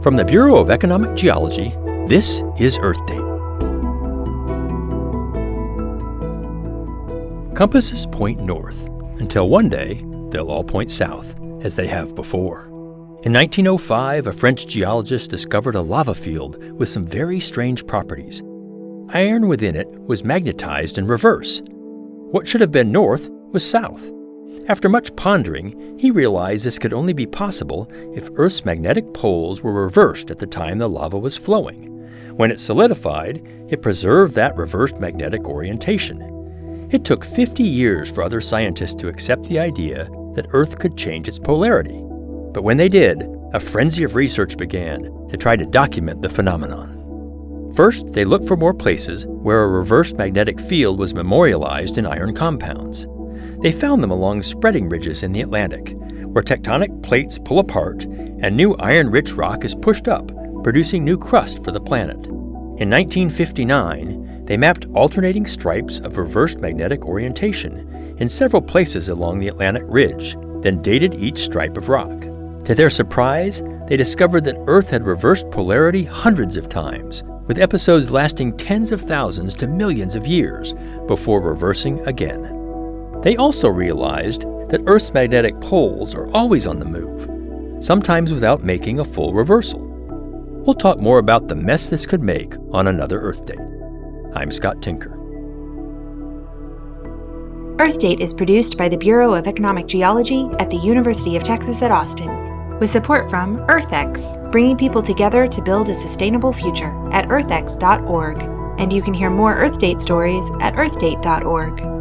From the Bureau of Economic Geology, this is Earth Date. Compasses point north, until one day they'll all point south, as they have before. In 1905, a French geologist discovered a lava field with some very strange properties. Iron within it was magnetized in reverse. What should have been north was south. After much pondering, he realized this could only be possible if Earth's magnetic poles were reversed at the time the lava was flowing. When it solidified, it preserved that reversed magnetic orientation. It took 50 years for other scientists to accept the idea that Earth could change its polarity. But when they did, a frenzy of research began to try to document the phenomenon. First, they looked for more places where a reversed magnetic field was memorialized in iron compounds. They found them along spreading ridges in the Atlantic, where tectonic plates pull apart and new iron-rich rock is pushed up, producing new crust for the planet. In 1959, they mapped alternating stripes of reversed magnetic orientation in several places along the Atlantic Ridge, then dated each stripe of rock. To their surprise, they discovered that Earth had reversed polarity hundreds of times, with episodes lasting tens of thousands to millions of years before reversing again. They also realized that Earth's magnetic poles are always on the move, sometimes without making a full reversal. We'll talk more about the mess this could make on another Earth Date. I'm Scott Tinker. Earth Date is produced by the Bureau of Economic Geology at the University of Texas at Austin, with support from EarthX, bringing people together to build a sustainable future at earthx.org. And you can hear more Earth Date stories at earthdate.org.